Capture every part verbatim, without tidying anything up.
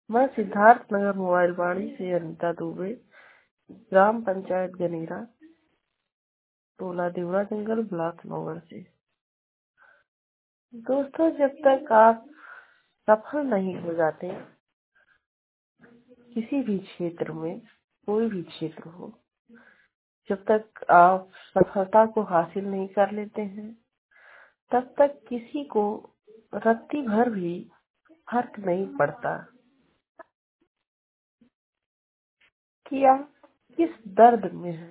मैं सिद्धार्थ नगर मोबाइल वाणी से अनिता दुबे, ग्राम पंचायत गनेरा, टोला देवरा जंगल, ब्लॉक नौगढ़ से। दोस्तों, जब तक आप सफल नहीं हो जाते किसी भी क्षेत्र में, कोई भी क्षेत्र हो, जब तक आप सफलता को हासिल नहीं कर लेते हैं, तब तक किसी को रत्ती भर भी फर्क नहीं पड़ता कि आप किस दर्द में हैं।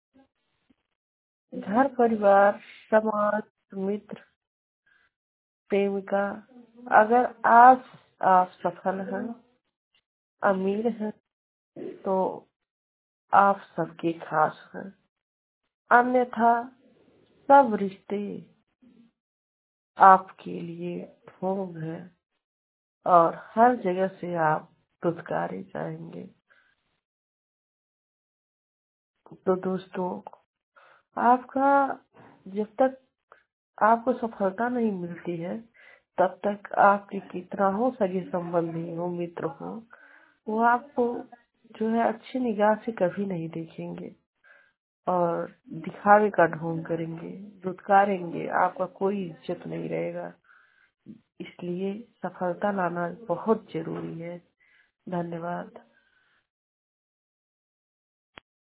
घर परिवार, समाज, मित्र, प्रेमिका, अगर आज आप सफल हैं, अमीर हैं, तो आप सबके खास हैं। अन्यथा सब रिश्ते आपके लिए ढोंग है और हर जगह से आप दुत्कारे जाएंगे। तो दोस्तों, आपका जब तक आपको सफलता नहीं मिलती है, तब तक आपके कितना हो सगे संबंधी हो, मित्र हो, वो आपको जो है अच्छी निगाह से कभी नहीं देखेंगे और दिखावे का ढोंग करेंगे, दुत्कारेंगे, आपका कोई इज्जत नहीं रहेगा। इसलिए सफलता लाना बहुत जरूरी है। धन्यवाद।